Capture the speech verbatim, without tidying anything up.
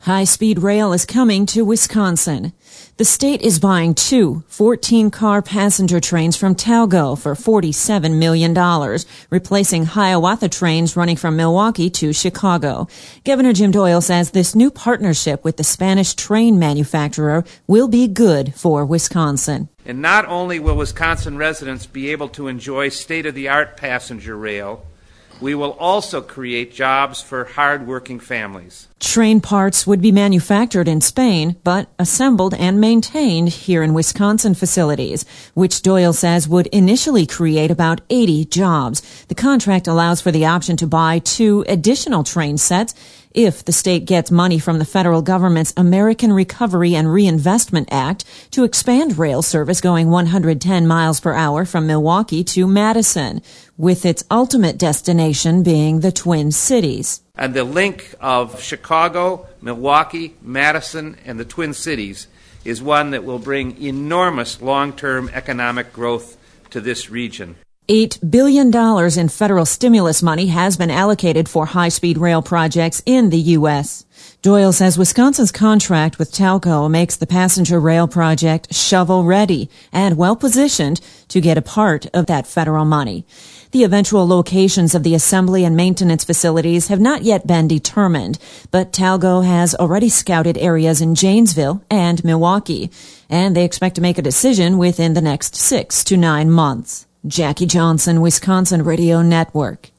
High-speed rail is coming to Wisconsin. The state is buying two fourteen-car passenger trains from Talgo for forty-seven million dollars, replacing Hiawatha trains running from Milwaukee to Chicago. Governor Jim Doyle says this new partnership with the Spanish train manufacturer will be good for Wisconsin. And not only will Wisconsin residents be able to enjoy state-of-the-art passenger rail, we will also create jobs for hard-working families. Train parts would be manufactured in Spain, but assembled and maintained here in Wisconsin facilities, which Doyle says would initially create about eighty jobs. The contract allows for the option to buy two additional train sets if the state gets money from the federal government's American Recovery and Reinvestment Act to expand rail service going one hundred ten miles per hour from Milwaukee to Madison, with its ultimate destination being the Twin Cities. And the link of Chicago, Milwaukee, Madison, and the Twin Cities is one that will bring enormous long-term economic growth to this region. Eight billion dollars in federal stimulus money has been allocated for high-speed rail projects in the U S. Doyle says Wisconsin's contract with Talgo makes the passenger rail project shovel-ready and well-positioned to get a part of that federal money. The eventual locations of the assembly and maintenance facilities have not yet been determined, but Talgo has already scouted areas in Janesville and Milwaukee, and they expect to make a decision within the next six to nine months. Jackie Johnson, Wisconsin Radio Network.